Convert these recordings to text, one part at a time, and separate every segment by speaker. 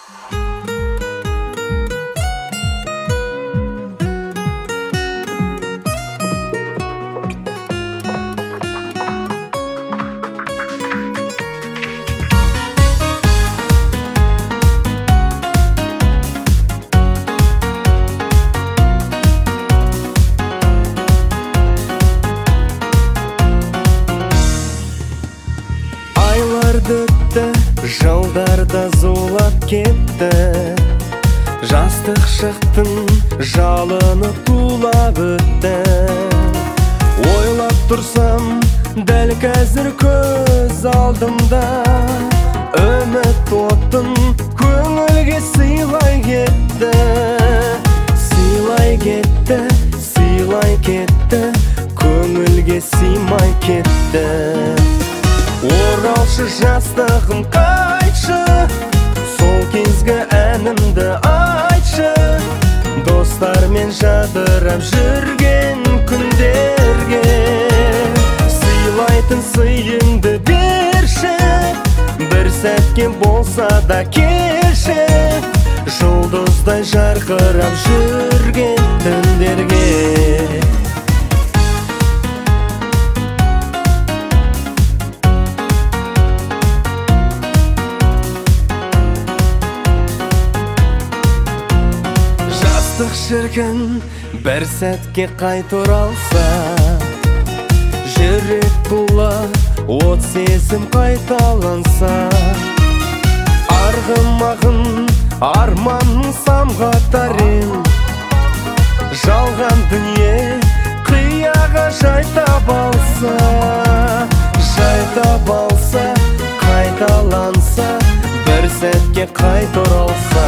Speaker 1: Жылдарда зулап кетті, жастық шықтың жалыны тулап өтті. Ойлап тұрсам, дәл қазір көз алдымда, үміт отын көңілге сыйлай кетті. Сыйлай кетті, сыйлай кетті, көңілге сыймай кетті. Оралшы жастығым қайтшы, сол кезгі әнімді айтшы, достармен жадырап жүрген күндерге. Сыйлайтын сыйыңды берші, бір сәтке болса да келші, жұлдыздай жарқырап жүрген түндерге. Шіркін бір сәтке қайт оралса, жүрек тұла от сезім қайталанса, арғымағын арманын самғатар ем, жалған дүние қияға жайтап алса, қайталанса, бір сәтке қайт оралса.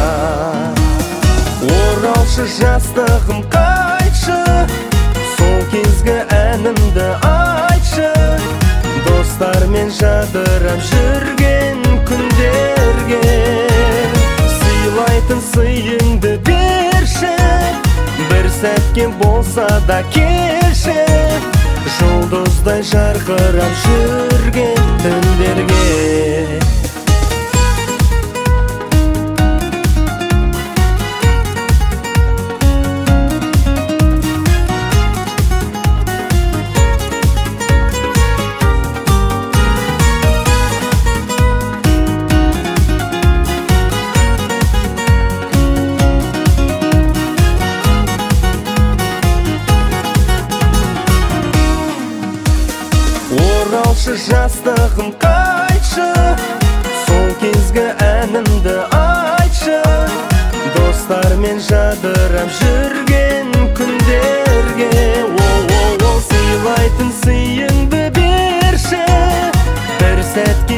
Speaker 1: Оралшы жастығым қайтшы, сол кезгі әнімді айтшы, достармен жадырап жүрген күндерге. Сыйлайтын сыйыңды берші, бір сәтке болса да келші, жұлдыздай жарқырап жүрген түндерге. Оралшы жастығым қайтшы, сол кезгі әнімді айтшы, достармен жадырап жүрген күндерге. Сыйлайтын сыйыңды берші, бір сәтке